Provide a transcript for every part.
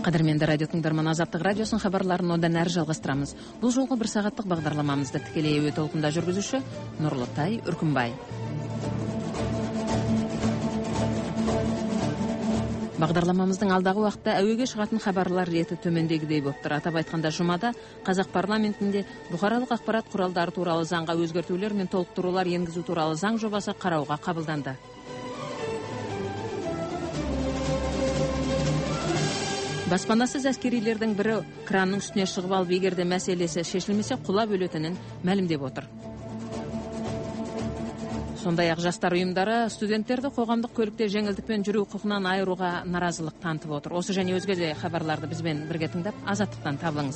Кадырменді радио тыңдарман, Азаттық радиосын хабарларын одан әрі жалғастырамыз. Бұл жолғы бір сағаттық бағдарламамызды тікелей әуе толқында жүргізуші Нұрлытай Үркімбай. Бағдарламамыздың алдағы уақытта әуеге шығатын хабарлар реті төмендегідей болып тұр. Атап айтқанда, жұмада Қазақ парламентінде бұқаралық ақпарат құралдары туралы заңға өзгертулер мен толықтырулар енгізу туралы заң жобасы қарауға қабылданды. Баспанасыз әскерилердің бірі кранның үстіне шығып алып, егерде мәселесі шешілмесе, құлап өлетінін мәлімдеп отыр. Сондай-ақ жастар ұйымдары студенттерді қоғамдық көлікте жеңілдікпен жүру құқығынан айыруға наразылық танытып отыр. Осы және өзге де хабарларды бізбен бірге тыңдап, Азаттықтан табылыңыз.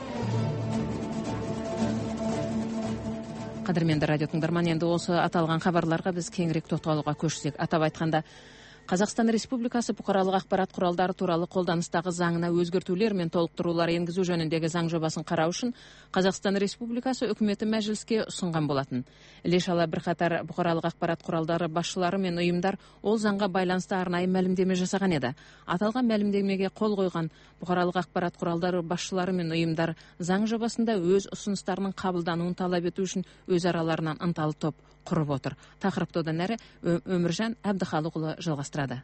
Қадірменді радио тыңдарман, енді осы аталған хабарларға біз кеңірек тоқталуға көшсек. Атап айтқанда, Қазақстан Республикасы бұқаралық ақпарат құралдары туралы қолданыстағы заңына өзгертулер мен толықтырулар енгізу жөніндегі заң жобасын қарау үшін Қазақстан Республикасы үкіметі мәжіліске ұсынған болатын. Іле-шала бірқатар бұқаралық ақпарат құралдары басшылары мен ұйымдар ол заңға байланысты арнайы мәлімдеме жасаған еді. Аталған мәлімдемеге қол қойған бұқаралық ақпарат құралдары басшылары мен ұйымдар заң жобасында өз ұсыныстарының қабылдануын талап ету үшін өз араларынан ынталы топ құрып отыр. Тақырыпты одан әрі Өміржан Әбдіхалықұлы жалғастырады.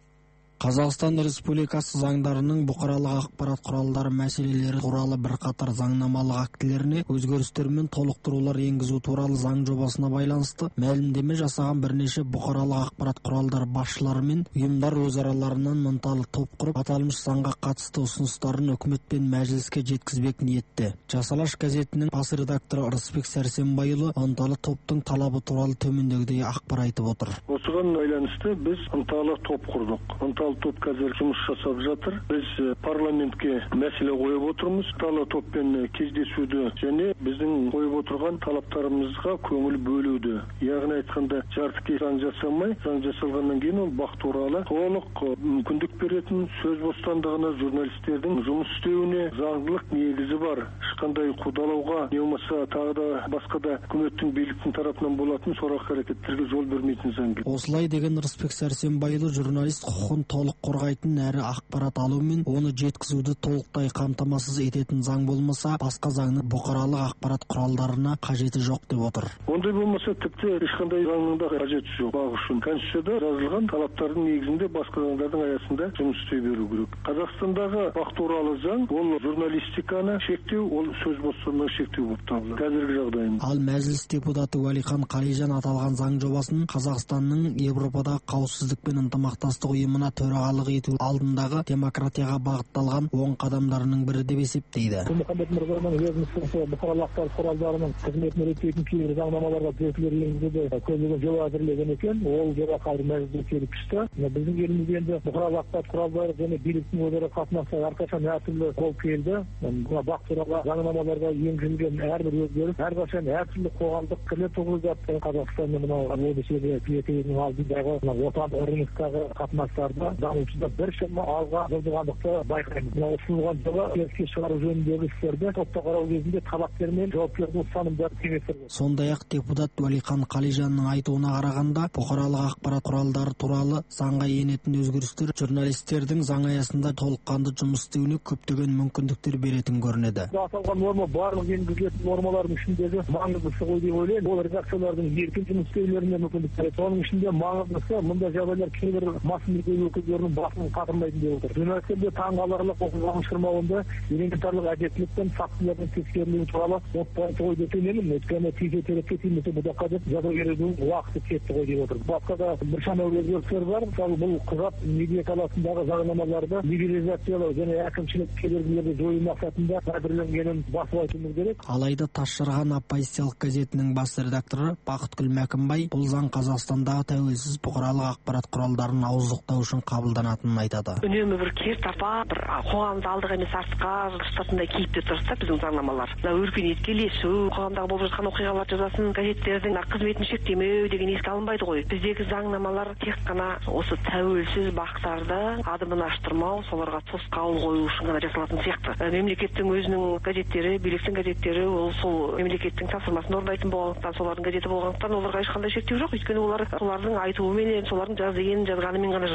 Қазақстан Республикасы заңдарының бұқаралық ақпарат құралдары мәселелері туралы бірқатар заңнамалық актілеріне өзгерістер мен толықтырулар енгізу туралы заң жобасына байланысты мәлімдеме жасаған бірнеше бұқаралық ақпарат құралдары басшылары мен ұйымдар өз араларынан ынталы топ құрып, аталмыш заңға қатысты ұсыныстарын үкімет пен мәжіліске жеткізбек ниетте. Жасалаш газетінің бас редакторы Рысбек Сәрсенбайұлы ынталы топтың талабы туралы төмендегідей ақпар айтып отыр. Осыған байланысты біз ынталы топ құрдық. Топ қазір жұмыс жасап жатыр. Біз парламентке мәселе қойып отырмыз. Ынталы топпен кездесуді және біздің қойып отырған талаптарымызға көңіл бөлуді. Яғни айтқанда, жарты заң жасамай, заң жасалғаннан кейін ол бақ туралы толық мүмкіндік беретін, сөз бостандығына, журналистердің жұмыс істеуіне заңдылық негізі бар. Ешқандай қудалауға, не болмаса тағы да басқа да үкіметтің, биліктің тарапынан болатын сорақы әрекеттерге жол бермейтін заң. Осылай деген Рысбек Сәрсенбайұлы журналист құқығын толық қорғайтын әрі ақпарат алу мен оны жеткізуді толықтай қамтамасыз ететін заң болмаса, басқа заңның бұқаралық ақпарат құралдарына қажеті жоқ деп отыр. Ондай болмаса тіпті ешқандай заңның да қажеті жоқ. Бақ үшін Конституцияда жазылған талаптардың негізінде басқа заңдардың аясында жұмыс істей беру керек. Қазақстандағы бақ туралы заң ол журналистиканы шектеу, ол сөз бостандығын шектеу болып табылады қазіргі жағдайында. Ал мәжіліс депутаты Уәлихан Қалижан аталған заң жобасын Қазақстанның Европадағы қауіпсіздік пен ынтымақтастық ұйымына төрағалық ету алдындағы демократияға бағытталған оң қадамдарының бірі деп есептейді. Мұхаммед Мырзаның өзінің бұқаралық ақпарат құралдарының қызметін реттейтін кейбір заңнамаларға түзетулер енгізуді көздеген жоба әзірлеген екен. Ол жоба қазір мәжіліске келіп түсті. Біздің елімізде енді бұқаралық ақпарат құралдары және биліктің өзара қатынасы әрқашан әртүрлі болып келді. Мына бақ туралы заңнамаларға енгізілген әрбір өзгеріс әрқашан әртүрлі қоғамдық пікірлер туғызып жатты. Қазақстанның мынау өңірдің алдындағы отандық рыноктағы қатынастарда дамушыда біршама алға жылжығандықты байқаймыз. Мына ұсынылған жоба іске шығару жөніндегі істерді сотта қарау кезінде талапкер мен жауапкердің ұстанымдарын теңестірді. Сондай-ақ депутат Уәлихан Қалижанның айтуына қарағанда, бұқаралық ақпарат құралдары туралы заңға енетін өзгерістер журналистердің заң аясында толыққанды жұмыс істеуіне көптеген мүмкіндіктер беретін көрінеді. Аталған норма барлық енгізілетін нормалардың ішіндегі маңыздысы ғой деп ойлаймын. Ол редакциялардың еркін жұмыс істеулеріне мүмкіндік береді. Соның ішінде маңыздысы мұндай жағдайлар кейбір масс медиа өкілдерінің басын қатырмайтын деп отыр. Журналистерде таңғаларлық оқиғаның шырмауында элементарлық әдептілік пен фактілердің тексерілуі туралы отпайды ғой деп ойлаймын. Өйткені физиотерапия тимесе бұдаққа деп жаза берудің уақыты кетті ғой деп отыр. Басқа да біршама өзгерістер бар. Мысалы бұл құжат медиа саласындағы заңнамаларды либерализациялау және әкімшілік кедергілерді жою мақсатында әзірленгенін басып айтуымыз керек. Алайда Тасжарған оппозициялық газетінің бас редакторы Бақытгүл Мәкімбай бұл заң Қазақстандағы тәуелсіз бұқаралық ақпарат құралдарын ауыздықтау үшін қабылданатынын айтады. Үнемі бір кертартпа, бір қоғамды алдыға емес артқа ұстатындай кейіпте тұрса біздің заңнамалар. Өркениетке ілесу, қоғамдағы болып жатқан оқиғалар жазасын газеттердің қызметін шектемеу деген еске алынбайды ғой. Біздегі заңнамалар тек қана осы тәуелсіз бақтарды адымын аштырмау, соларға тосқауыл қою үшін ғана жасалатын сияқты. Мемлекеттің өзінің газеттері, биліктің газеттері ол сол мемлекеттің тапсырмасын орындайтын болғандықтан, солардың газеті болғандықтан оларға ешқандай шектеу жоқ. Өйткені олардың айтуыменен, солардың жазғанымен ғана жазады.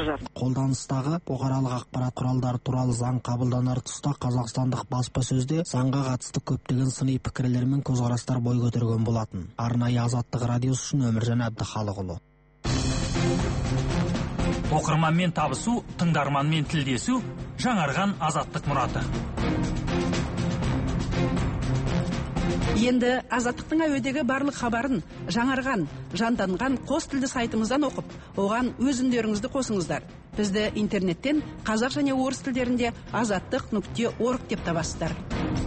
колданыстагы букаралык акпарат куралдары тууралуу заң кабылданар тұста Қазақстандық баспасөзде заңга катысты көптөгөн сыний пикирлер мен көз караштар бой көтөргөн болатын. Арнайы Азаттык радиосу үчүн Өмүржан Абдыхалык. Оқырманмен табысу, тыңдарманмен тілдесу, жаңарған Азаттық мұраты. Енді Азаттықтың әуедегі барлық хабарын жаңарған, жанданған қос тілді сайтымыздан оқып, оған өз үндеріңізді қосыңыздар. Бізді интернеттен қазақ және орыс тілдерінде azаттық.org деп табасыздар.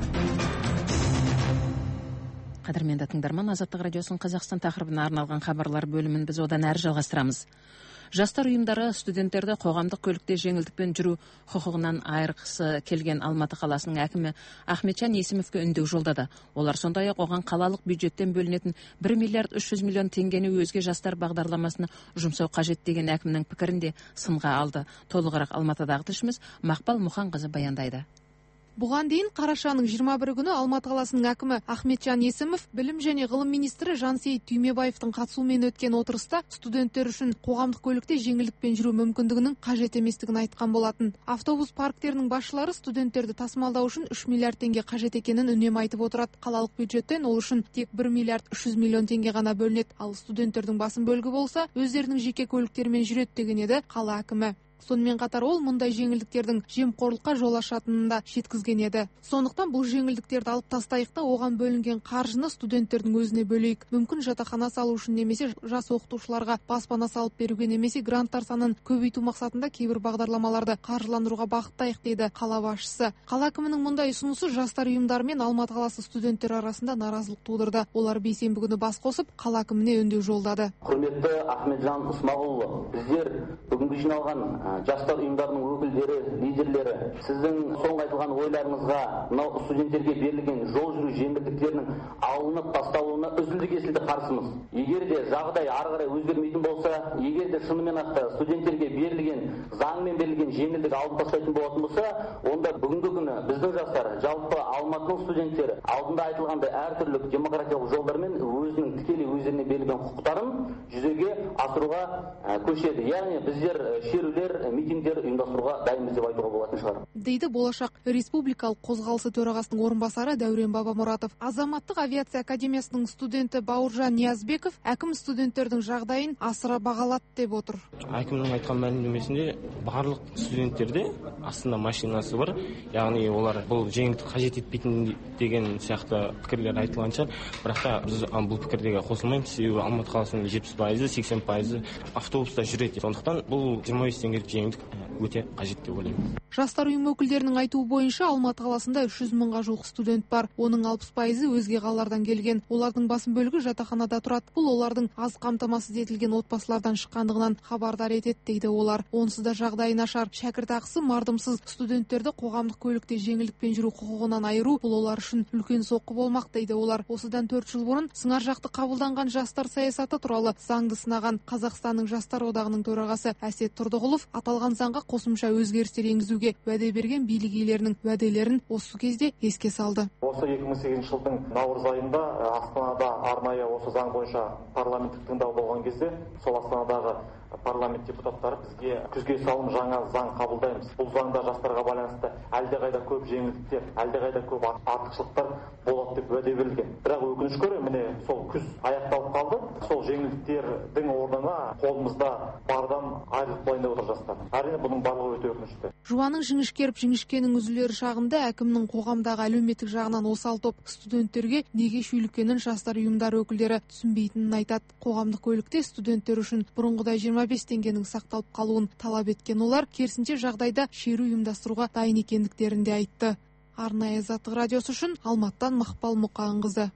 Қадірменді тыңдарман, Азаттық радиосының Қазақстан тақырыбына арналған хабарлар бөлімін біз одан әрі жалғастырамыз. Жастар ұйымдары студенттерді қоғамдық көлікте жеңілдікпен жүру құқығынан айырғысы келген Алматы қаласының әкімі Ахметжан Есімовке үндеу жолдады. Олар сондай-ақ оған қалалық бюджеттен бөлінетін 1 миллиард 300 миллион теңгені өзге жастар бағдарламасына жұмсау қажет деген әкімнің пікірінде сынға алды. Толығырақ Алматыдағы тілшіміз Мақпал Мұханқызы баяндайды. Бұған дейін қарашаның 21 күні Алматы қаласының әкімі Ахметжан Есімов білім және ғылым министрі Жансейіт Түймебаевтың қатысуымен өткен отырыста студенттер үшін қоғамдық көлікте жеңілдікпен жүру мүмкіндігінің қажет еместігін айтқан болатын. Автобус парктерінің басшылары студенттерді тасымалдау үшін 3 миллиард теңге қажет екенін үнемі айтып отырады. Қалалық бюджеттен ол үшін тек 1 миллиард 300 миллион теңге ғана бөлінеді. Ал студенттердің басым бөлігі болса өздерінің жеке көліктерімен жүреді деген еді қала әкімі. Сонымен қатар ол мұндай жеңілдіктердің жемқорлыққа жол ашатынын да жеткізген еді. Сондықтан бұл жеңілдіктерді алып тастайық та оған бөлінген қаржыны студенттердің өзіне бөлейік. Мүмкін жатақхана салу үшін немесе жас оқытушыларға баспана салып беруге немесе гранттар санын көбейту мақсатында кейбір бағдарламаларды қаржыландыруға бағыттайық дейді қала басшысы. Қала әкімінің мұндай ұсынысы жастар ұйымдары мен Алматы қаласы студенттер арасында наразылық тудырды. Олар бейсенбі күні бас қосып қала әкіміне үндеу жолдады. Құрметті Ахметжан Усмағұлұлы, біздер бүгінгі жиналған жастар ұйымдарының өкілдері, лидерлері, сіздің соңғы айтылған ойларыңызға мынау студенттерге берілген жол жүру жеңілдіктерінің алынып тасталуына үзілді-кесілді қарсымыз. Егер де жағдай ары қарай өзгермейтін болса, егер де шынымен ақ студенттерге берілген заңмен берілген жеңілдік алынып тастайтын болатын болса, онда бүгінгі күні біздің жастар, жалпы Алматының студенттері алдында айтылғандай әртүрлі демократиялық жолдармен өзінің тікелей өздеріне берілген құқықтарын жүзеге асыруға көшеді. Яғни біздер шерулер, митингдер ұйымдастыруға дайынбыз деп айтуға болатын шығар. Дейді Болашақ республикалық қозғалысы төрағасының орынбасары Дәурен Бабамұратов. Азаматтық авиация академиясының студенті Бауыржан Ниязбеков әкім студенттердің жағдайын асыра бағалады деп отыр. Әкімнің айтқан мәлімдемесінде барлық студенттерде астында машинасы бар, яғни олар бұл жеңілдік қажет етпейтін деген сияқты пікірлер айтылған шығар. Бірақ та біз бұл пікірдегі қосылмаймыз. Себебі Алматы қаласының 70%, 80% автобуста жүреді. Сондықтан бұл 25 теңгелік жеңілдік өте қажет деп ойлаймын. Жастар ұйымы өкілдерінің айтуы бойынша Алматы қаласында 300 мыңға жуық студент бар. Оның 60% өзге қалалардан келген. Олардың басым бөлігі жатақханада тұрады. Бұл олардың аз қамтамасыз етілген отбасылардан шыққандығынан хабардар етеді дейді олар. Онсыз да жағдайы нашар. Шәкіртақысы мардымсыз студенттерді қоғамдық көлікте жеңілдікпен жүру құқығынан айыру бұл олар үшін үлкен соққы болмақ дейді олар. Осыдан 4 жыл бұрын сыңар жақты қабылданған жастар саясаты туралы заңды сынаған Қазақстанның жастар одағының төрағасы Әсет Тұрдығұлов аталған заңға қосымша өзгерістер енгізуге уәде берген билік иелерінің уәделерін осы кезде еске салды. Осы 2008 жылдың наурыз айында Астанада арнайы осы заң бойынша парламенттік тыңдау болған кезде сол Астанадағы парламент депутаттары бізге күзге салым жаңа заң қабылдаймыз. Бұл заңда жастарға байланысты әлдеқайда көп жеңілдіктер, әлдеқайда көп артықшылықтар болады деп уәде берілген. Бірақ өкінішке орай міне сол күз аяқталып қалды. Сол жеңілдіктердің орнына қолымызда бардан айырылып қалайын деп отыр жастар. Әрине бұның барлығы өте өкінішті. Жуаның жіңішкеріп жіңішкенің үзілері шағында әкімнің қоғамдағы әлеуметтік жағынан осал топ студенттерге неге шүйліккенін жастар ұйымдары өкілдері түсінбейтінін айтады. Қоғамдық көлікте студенттер үшін бұрынғыдай 25 теңгенің сақталып қалуын талап еткен олар керісінше жағдайда шеру ұйымдастыруға дайын екендіктерін де айтты. Арнайы Азаттық радиосы үшін Алматыдан Мақпал Мұқанқызы.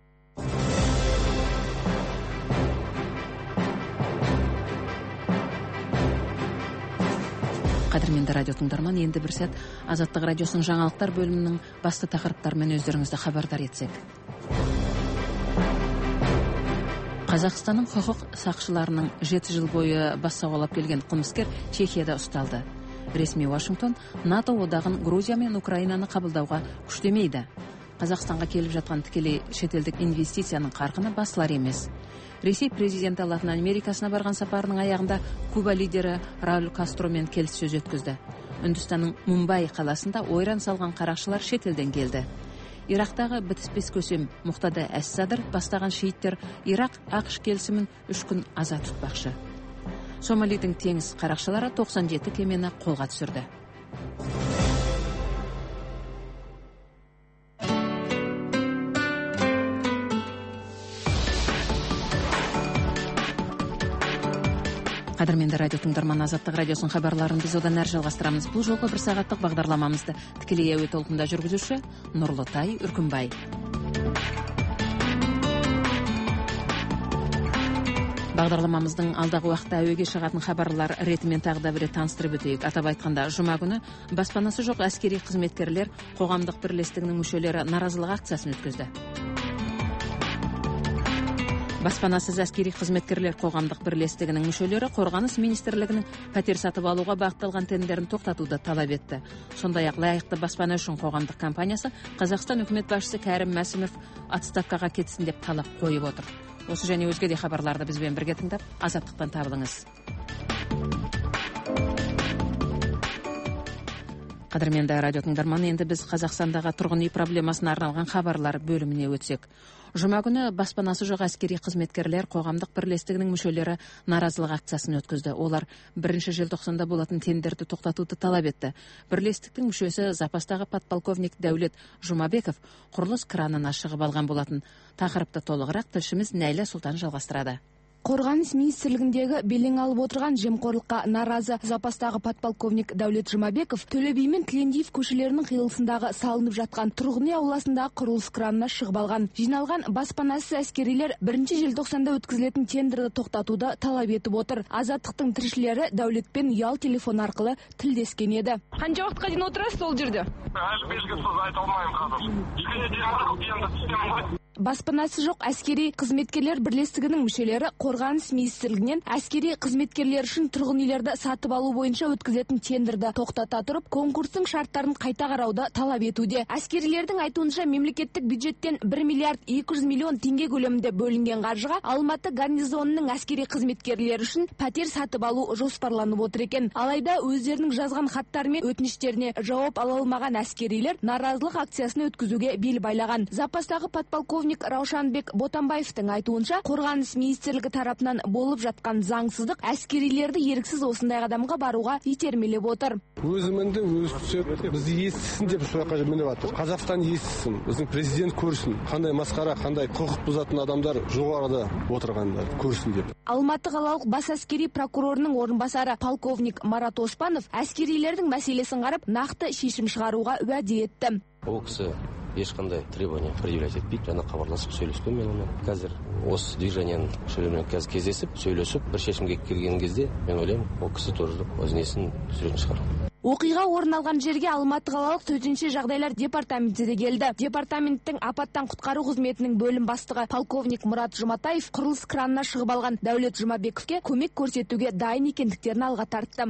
Қадірменді радио тыңдарман, енді бір сәт Азаттық радиосының жаңалықтар бөлімінің басты тақырыптарымен өздеріңізді хабардар етсек. Қазақстанның құқық сақшыларының 7 жыл бойы бас сауғалап келген қылмыскер Чехияда ұсталды. Ресми Вашингтон НАТО одағын Грузия мен Украинаны қабылдауға күштемейді. Қазақстанға келіп жатқан тікелей шетелдік инвестицияның қарқыны басылар емес. Ресей президенті Латын Америкасына барған сапарының аяғында Куба лидері Рауль Кастромен келіссөз өткізді. Үндістанның Мумбай қаласында ойран салған қарақшылар шетелден келді. Ирактағы бітіспес көсем Мұқтада әс-Садр бастаған шииттер Ирақ ақш келісімін 3 күн аза тұтпақшы. Сомалидің теңіз қарақшылары 97 кемені қолға түсірді. Қадірменді радио тыңдарман, Азаттық радиосын хабарларын біз одан әрі жалғастырамыз. Бұл жолғы 1 сағаттық бағдарламамызды тікелей әуе толқында жүргізуші Нұрлытай Үркімбай. Бағдарламамыздың алдағы уақытта әуеге шығатын хабарлар ретімен тағы да бір таныстырып өтейік. Атап айтқанда, жұма күні баспанасы жоқ әскери қызметкерлер қоғамдық бірлестігінің мүшелері наразылық акциясын өткізді. Баспанасыз әскери қызметкерлер қоғамдық бірлестігінің мүшелері Қорғаныс министрлігінің пәтер сатып алуға бағытталған тендерін тоқтатуды талап етті. Сондай-ақ лайықты баспана үшін қоғамдық компаниясы Қазақстан үкімет басшысы Кәрім Мәсімов отставкаға кетсін деп талап қойып отыр. Осы және өзге де хабарларды бізбен бірге тыңдап, Азаттықтан табылыңыз. Қадірменді радио тыңдарман, енді біз Қазақстандағы тұрғын үй проблемасына арналған хабарлар бөліміне өтсек. Жұма күні баспанасы жоқ әскери қызметкерлер қоғамдық бірлестігінің мүшелері наразылық акциясын өткізді. Олар 1 желтоқсанда болатын тендерді тоқтатуды талап етті. Бірлестіктің мүшесі запастағы подполковник Дәулет Жұмабеков құрылыс кранына шығып алған болатын. Тақырыпты толығырақ тілшіміз Нәйлә Сұлтан жалғастырады. Қорғаныс министрлігіндегі белең алып отырған жемқорлыққа наразы запастағы подполковник Дәулет Жұмабеков Төле би мен Тілендиев көшелерінің қиылысындағы салынып жатқан тұрғын үй ауласындағы құрылыс кранына шығып алған. Жиналған баспанасыз әскерилер 1 желтоқсанда өткізілетін тендерді тоқтатуды талап етіп отыр. Азаттықтың тілшілері Дәулетпен ұялы телефон арқылы тілдескен еді. Қанша уақытқа дейін отырасыз сол жерде? Әлі белгісіз, айта алмаймын қазір. Баспанасы жоқ әскери қызметкерлер бірлестігінің мүшелері Қорғаныс министрлігінен әскери қызметкерлер үшін тұрғын үйлерді сатып алу бойынша өткізілетін тендерді тоқтата тұрып, конкурстың шарттарын қайта қарауды талап етуде. Әскерилердің айтуынша мемлекеттік бюджеттен 1 миллиард 200 миллион теңге көлемінде бөлінген қаржыға Алматы гарнизонының әскери қызметкерлері үшін пәтер сатып алу жоспарланып отыр екен. Алайда өздерінің жазған хаттары мен өтініштеріне жауап ала алмаған әскерилер наразылық акциясын өткізуге бел байлаған. Запастағы подполковник Раушанбек Ботамбаевтың айтуынша, Қорғаныс министрлігі тарапынан болып жатқан заңсыздық әскерилерді еріксіз осындай қадамға баруға итермелеп отыр. Өзімінді өз түсіп, бізді естісін деп сұраққа жіберіп жатыр. Қазақстан естісін, біздің президент көрсін, қандай масқара, қандай құқық бұзатын адамдар жоғарыда отырғандар көрсін деп. Алматы қалалық бас әскери прокурорының орынбасары полковник Марат Оспанов әскерилердің мәселесін қарап, нақты шешім шығаруға уәде етті. Ол кісі ешқандай требования предъявлять етпейді. Жаңа хабарласып сөйлескен мен онымен. Қазір осы движениенің мүшелерімен қазір кездесіп, сөйлесіп, бір шешімге келген кезде мен ойлаймын, ол кісі тоже өз несін түсіретін шығар. Оқиға орын алған жерге Алматы қалалық төтенше жағдайлар департаменті де келді. Департаменттің апаттан құтқару қызметінің бөлім бастығы полковник Мұрат Жұматаев құрылыс кранына шығып алған Дәулет Жұмабековке көмек көрсетуге дайын екендіктерін алға тартты.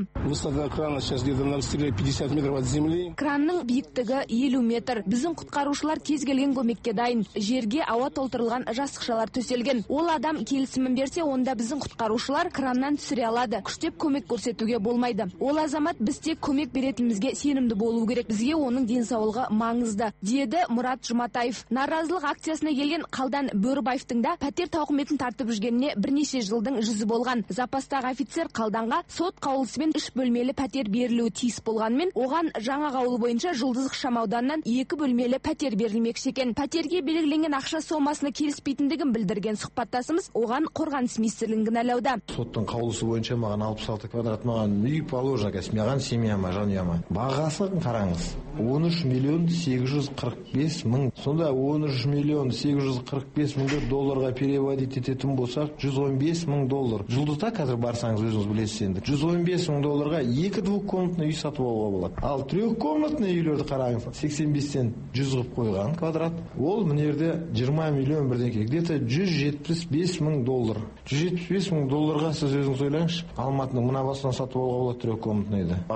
Кранның биіктігі 50 метр. Біздің құтқарушылар кез келген көмекке дайын. Жерге ауа толтырылған жастықшалар төселген. Ол адам келісімін берсе, онда біздің құтқарушылар краннан түсіре алады. Күштеп көмек көрсетуге болмайды. Ол азамат біз тек көмек беретінімізге сенімді болу керек. Бізге оның денсаулығы маңызды, деді Мұрат Жұматаев. Наразылық акциясына келген Қалдан Бөрібаевтың да пәтер тауқыметін тартып жүргеніне бірнеше жылдың жүзі болған. Запастағы офицер Қалданға сот қаулысымен 3 бөлмелі пәтер берілуі тиіс болғанмен, оған жаңа қаулы бойынша Жұлдыз ықшамауданынан 2 бөлмелі пәтер берілмекші екен. Пәтерге белгіленген ақша сомасына келіспейтіндігін білдірген сұхбаттасымыз оған Қорғаныс министрлігін кінәлауда. Соттың қаулысы бойынша маған 66 квадрат, маған үй положено, маған семьяма, жанұяма. Бағасын қараңыз. 13 миллион 845 мың. Сонда 13 миллион 845 мыңды долларға переводить ететін болсақ, 115 мың доллар. Жұлдызда қазір барсаңыз өзіңіз білесіз енді. 115 мың долларға 2 двухкомнатный үй сатып алуға болады. Ал 3 комнатный үйлерді қараңыз. 85-тен 100 қып қойған квадрат. Ол мынерде 20 миллион бірдеңке. Где-то 175 мың доллар. 175 мың долларға сіз өзіңіз ойлаңызшы. Алматының мына басынан сатып алуға болады 3 комнатныйды. Бағалар қазір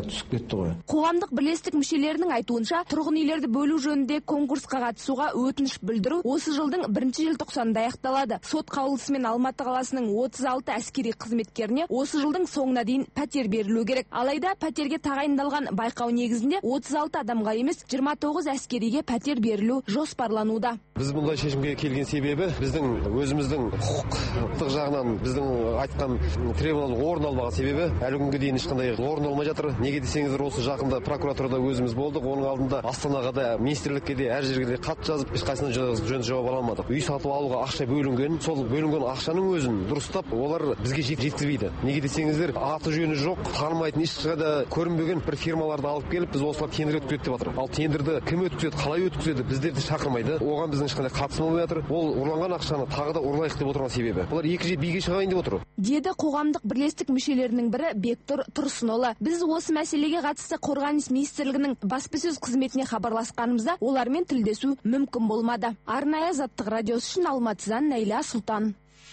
түсіп кетті ғой. Қоғамдық бірлестік мүшелерінің айтуынша, тұрғын үйлерді бөлу жөнінде конкурсқа қатысуға өтініш білдіру осы жылдың 1 желтоқсанында аяқталады. Сот қаулысымен Алматы қаласының 36 әскери қызметкеріне осы жылдың соңына дейін пәтер берілу керек. Алайда пәтерге тағайындалған байқау негізінде 36 адамға емес 29 әскериге пәтер берілу жоспарлануда. Біз бұндай шешімге келген себебі біздің өзіміздің құқықтық жағынан біздің айтқан требованиялар орын алмаған себебі әлі күнге дейін ешқандай орын алмай жатыр. Неге десеңіздер, осы жақында прокуратурада өзіміз болдық. Оның алдында Астанаға да, министрлікке де, әр жерге де хат жазып, ешқайсысына жөн жауап ала алмадық. Үй сатып алуға ақша бөлінген, сол бөлінген ақшаның өзін дұрыстап олар бізге жеткізбейді. Неге десеңіздер, аты жөні жоқ, танымайтын, ешқайда көрінбеген бір фирмаларды алып келіп, біз осылар тендер өткізеді деп жатыр. Ал тендерді кім өткізеді, қалай өткізеді, біздерді шақырмайды. Оған біздің ешқандай қатысым болмай жатыр. Ол ұрланған ақшаны тағы да ұрлайық деп отырған себебі. Олар екі жер биге шығайын деп отыр. Деді қоғамдық бірлестік мүшелерінің бірі Бектұр Тұрсынұлы. Біз осы мәселеге қатысты Қорғаныс министрлігінің баспасөз қызметіне хабарласқанымызда олармен тілдесу мүмкін болмады. Арнайы Азаттық радиосы үшін Алматыдан Нәйлә Сұлтан.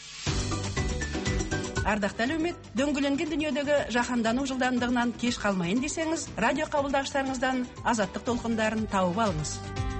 Ардақты әлеумет, дөңгеленген дүниедегі жаһандану жылдамдығынан кеш қалмайын десеңіз, радио қабылдағыштарыңыздан Азаттық толқындарын тауып алыңыз.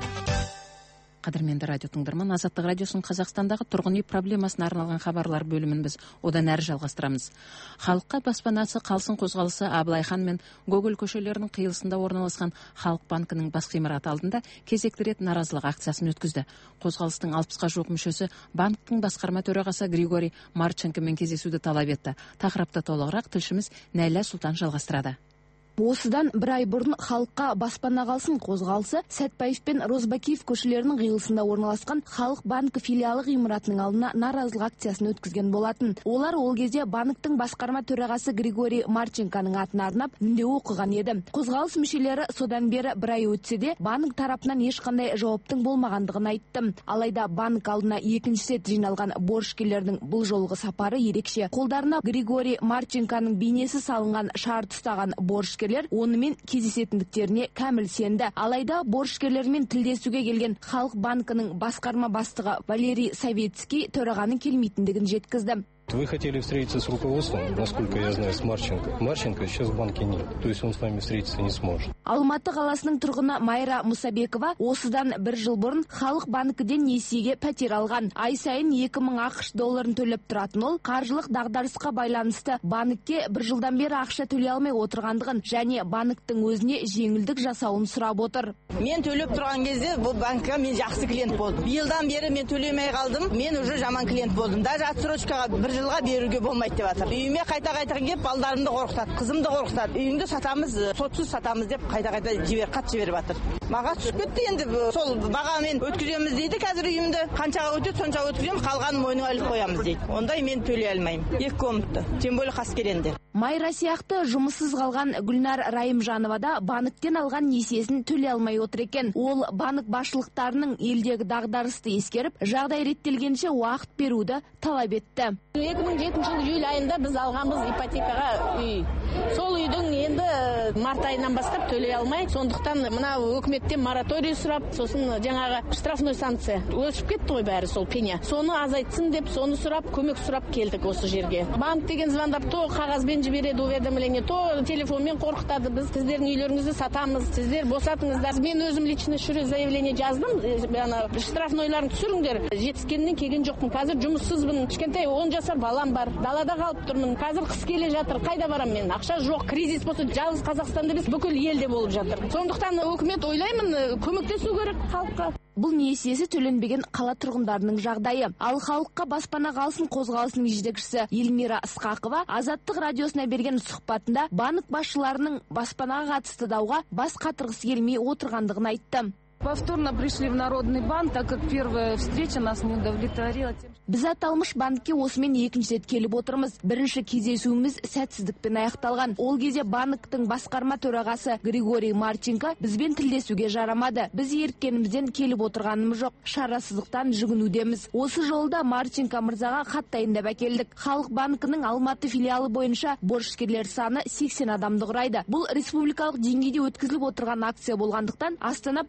Қадірменді радио тыңдарман, Азаттық радиосының Қазақстандағы тұрғын үй проблемасына арналған хабарлар бөлімін біз одан әрі жалғастырамыз. Халыққа баспанасы қалсын қозғалысы Абылай хан мен Гоголь көшелерінің қиылысында орналасқан Халық банкінің бас ғимараты алдында кезекті рет наразылық акциясын өткізді. Қозғалыстың 60-ға жуық мүшесі банктың басқарма төрағасы Григорий Марченкомен кездесуді талап етті. Тақырыпты толығырақ тілшіміз Нәйлә Сұлтан жалғастырады. Осыдан бір ай бұрын халыққа баспана қалсын қозғалысы Сәтпаев пен Розбакиев көшелерінің қиылысында орналасқан Халық банкі филиалы ғимаратының алдына наразылық акциясын өткізген болатын. Олар ол кезде банктың басқарма төрағасы Григорий Марченконың атына арнап үндеу оқыған еді. Қозғалыс мүшелері содан бері бір ай өтсе де банк тарапынан ешқандай жауаптың болмағандығын айтты. Алайда банк алдына екінші рет жиналған борышкерлердің бұл жолғы сапары ерекше. Қолдарына Григорий Марченконың бейнесі салынған шарт ұстаған борышкерлер онымен кездесетіндіктеріне кәміл сенді. Алайда борышкерлермен тілдесуге келген Халық банкінің басқарма бастығы Валерий Савицкий төрағаның келмейтіндігін жеткізді. Вы хотели встретиться с руководством, насколько я знаю, с Марченко. Марченко сейчас в банке нет, то есть он с нами встретиться не сможет. Алматы қаласының тұрғыны Майра Мусабекова осыдан бір жыл бұрын Халық банкіден несиеге пәтер алған. Ай сайын 2000 ақш долларын төлеп тұратын ол, қаржылық дағдарысқа байланысты банкке бір жылдан бері ақша төлей алмай отырғандығын және банктың өзіне жеңілдік жасауын сұрап отыр. Мен төлеп тұрған кезде бұл банкқа мен жақсы клиент болдым. Биылдан бері мен төлемей қалдым, мен уже жаман клиент болдым. Даже отсрочкаға бір жылға беруге болмайды деп жатыр. Үйіме қайта-қайта келіп, балдарымды қорқытады, қызымды қорқытады. Үйіңді сатамыз, сотсыз сатамыз деп қайта-қайта хат жіберіп жатыр. Маға түсіп кетті енді, сол бағамен өткіземіз дейді қазір үйімді. Қаншаға өтеді, сонша өткіземіз, қалғанын мойныңа іліп қоямыз дейді. Ондай мен төлей алмаймын. 2 комнатты, тем более қаскелеңде. Майра сияқты жұмыссыз қалған Гүлнар Райымжанова да банктен алған несиесін төлей алмай отыр екен. Ол банк басшылықтарының елдегі дағдарысты ескеріп, жағдай реттелгенше уақыт беруді талап етті. 2007 жыл июль айында біз алғанбыз ипотекаға үй. Сол үйдің енді март айынан бастап төлей алмай, сондықтан мына өкіметтен мораторий сұрап, сосын жаңағы штрафной санкция өсіп кетті ғой бәрі сол пеня. Соны азайтсын деп, соны сұрап, көмек сұрап келдік осы жерге. Банк деген звондап, то қағазбен жібереді уведомление, то телефонмен қорқытады. Біз сіздердің үйлеріңізді сатамыз, сіздер босатыңыздар. Мен өзім лично заявление жаздым, штрафнойларын түсіріңдер. Жетіскеннен келген жоқпын. Қазір жұмыссызбын. Кішкентай 10 жасар балам бар. Далада қалып тұрмын. Қазір қыс келе жатыр. Қайда барам мен? Ақша жоқ. Кризис болса, жалғыз Қазақстанда емес, бүкіл елде болып жатыр. Сондықтан үкімет ойлаймын, көмектесу керек халыққа. Бұл несиесі төленбеген қала тұрғындарының жағдайы. Ал халыққа баспана қалсын қозғалысының жетекшісі Эльмира Ысқақова Азаттық радиосына берген сұхбатында банк басшыларының баспанаға қатысты дауға бас қатырғысы келмей отырғандығын айтты. Повторно пришли в Народный банк, так как первая встреча нас не удовлетворила. Біз аталмыш банкке осымен екінші рет келіп отырмыз. Бірінші кездесуіміз сәтсіздікпен аяқталған. Ол кезде банктың басқарма төрағасы Григорий Марченко бізбен тілдесуге жарамады. Біз еріккенімізден келіп отырғанымыз жоқ. Шарасыздықтан жүгінудеміз. Осы жолда Марченко мырзаға хат дайындап әкелдік. Халық банкінің Алматы филиалы бойынша борышкерлер саны 80 адамды құрайды. Бұл республикалық деңгейде өткізіліп отырған акция болғандықтан Астана, Павлодар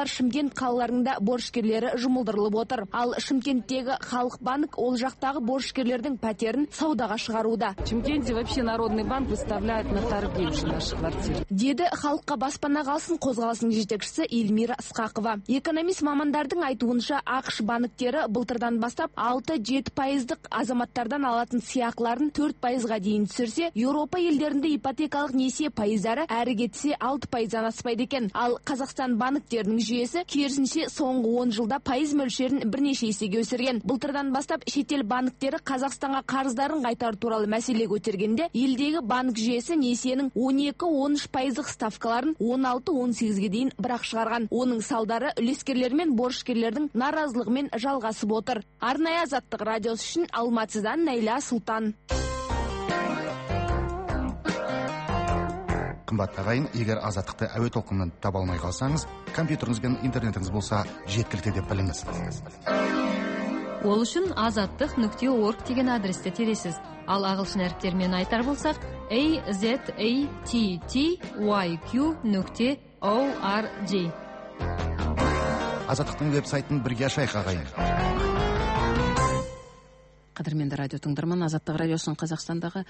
Шымкент қалаларында борышкерлері жұмылдырылып отыр. Ал Шымкенттегі Халық банк ол жақтағы борышкерлердің пәтерін саудаға шығаруда. В Шымкенте вообще Народный банк выставляет на торги уже наши квартиры. Деді халыққа баспана қалсын қозғалысының жетекшісі Эльмира Ысқақова. Экономист мамандардың айтуынша ақш банктері былтырдан бастап 6-7% азаматтардан алатын сыйақыларын 4%-ға дейін түсірсе, Еуропа елдерінде ипотекалық несие пайыздары әрі кетсе 6%-дан аспайды екен. Ал Қазақстан банктерінің жүйесі керісінше соңғы 10 жылда пайыз мөлшерін бірнеше есеге өсірген. Былтырдан бастап шетел банктері Қазақстанға қарыздарын қайтару туралы мәселе көтергенде, елдегі банк жүйесі несиенің 12-13% ставкаларын 16-18-ге дейін бірақ шығарған. Оның салдары үлескерлер мен борышкерлердің наразылығымен жалғасып отыр. Арнайы Азаттық радиосы үшін Алматыдан Найля Сұлтан. Қымбатты ағайын, егер Азаттықты әуе толқынынан таба алмай қалсаңыз, компьютеріңіз бен интернетіңіз болса жеткілікті деп біліңіз. Ол үшін azattıq.org деген адресті тересіз. Ал ағылшын әріптермен айтар болсақ, azattyq.org. Азаттықтың веб-сайтын бірге ашайық ағайын. Қадірменді радио тыңдарман, Азаттық радиосының Қазақстандағы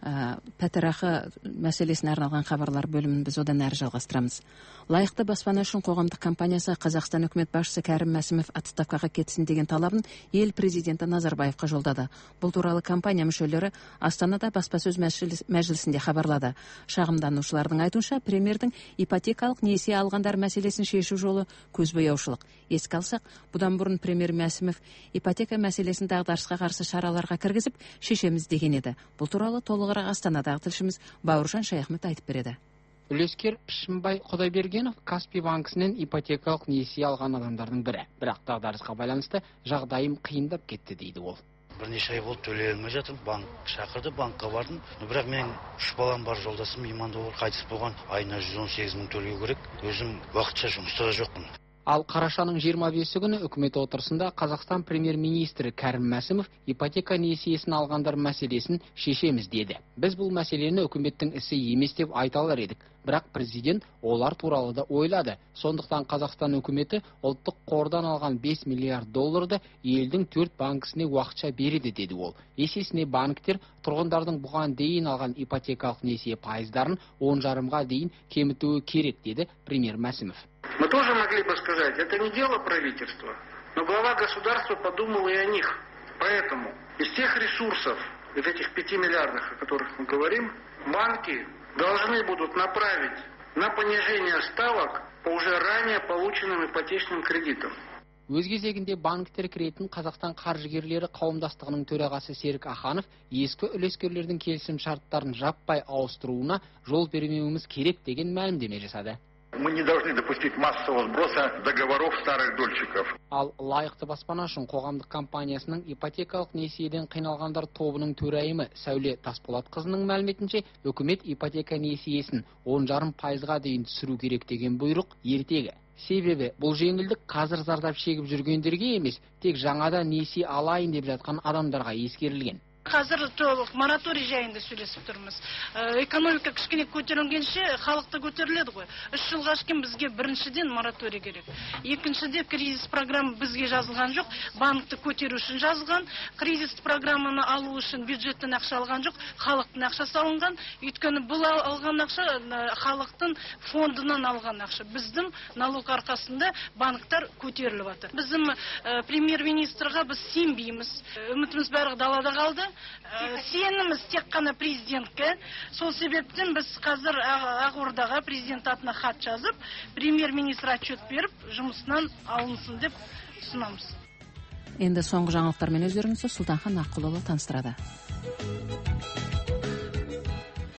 пәтерақы мәселесіне арналған хабарлар бөлімін біз одан әрі жалғастырамыз. Лайықты баспана үшін қоғамдық компаниясы Қазақстан үкімет басшысы Кәрім Мәсімов отставкаға кетсін деген талабын ел президенті Назарбаевқа жолдады. Бұл туралы компания мүшелері Астанада баспасөз мәжілісінде хабарлады. Шағымданушылардың айтуынша, премьердің ипотекалық несие алғандар мәселесін шешу жолы көзбояушылық. Еске алсақ, бұдан бұрын премьер Мәсімов ипотека мәселесін дағдарысқа қарсы шараларға кіргізіп шешеміз деген еді. Бұл туралы толығырақ Астанадағы тілшіміз Бауыржан Шаяхмет айтып береді. Үлескер Пішімбай Құдайбергенов Каспий банкісінен ипотекалық несие алған адамдардың бірі. Бірақ дағдарысқа байланысты жағдайым қиындап кетті дейді ол. Бірнеше ай болды төлей алмай жатырмын. Банк шақырды, банкқа бардым. Бірақ мен 3 балам бар, жолдасым иманды болып қайтыс болған. Айына 118 мың төлеу керек. Өзім уақытша жұмыста да жоқпын. Ал қарашаның 25 күні үкімет отырысында Қазақстан премьер-министрі Кәрім Мәсімов ипотека несиесін алғандар мәселесін шешеміз деді. Біз бұл мәселені үкіметтің ісі емес деп айта алар едік. Бірақ президент олар туралы да ойлады. Сондықтан Қазақстан үкіметі ұлттық қордан алған 5 миллиард долларды елдің 4 банкісіне уақытша береді деді ол. Есесіне банктер тұрғындардың бұған дейін алған ипотекалық несие пайыздарын 10,5-ға дейін кемітуі керек деді премьер Мәсімов. Мы тоже могли бы сказать, это не дело правительства, но глава государства подумал и о них. Поэтому из тех ресурсов, из этих 5 миллиардов, о которых мы говорим, банки должны будут направить на понижение ставок по уже ранее полученным ипотечным кредитам. Өз кезегінде банктер кіретін Қазақстан қаржыгерлері қауымдастығының төрағасы Серік Аханов ескі үлескерлердің келісім шарттарын жаппай ауыстыруына жол бермеуіміз керек деген мәлімдеме жасады. Мы не должны допустить массового сброса договоров старых дольщиков. Ал лайықты баспана үшін қоғамдық компаниясының ипотекалық несиеден қиналғандар тобының төрайымы Сәуле Тасболатқызының мәліметінше, үкімет ипотека несиесін 10,5%-ға дейін түсіру керек деген бұйрық ертегі. Себебі бұл жеңілдік қазір зардап шегіп жүргендерге емес, тек жаңада несие алайын деп жатқан адамдарға ескерілген. Қазір толық мораторий жайында сөйлесіп тұрмыз. Экономика кішкене көтерілгенше халықты көтеріледі ғой. 3 жылға шейін бізге біріншіден мораторий керек. Екіншіде кризис программа бізге жазылған жоқ, банкті көтеру үшін жазылған. Кризис программаны алу үшін бюджеттен ақша алған жоқ, халықтың ақшасы алынған. Өйткені бұл алған ақша халықтың фондынан алған ақша. Біздің налог арқасында банктар көтеріліп жатыр. Біздің премьер-министрға біз сенбейміз. Үмітіміз бәрі далада қалды. Сеніміз тек қана президентке. Сол себептен біз қазір Ақордаға президент атына хат жазып, премьер-министр отчет беріп, жұмысынан алынсын деп ұсынамыз. Енді соңғы жаңалықтармен өздеріңізді Сұлтанхан Аққұлұлы таныстырады.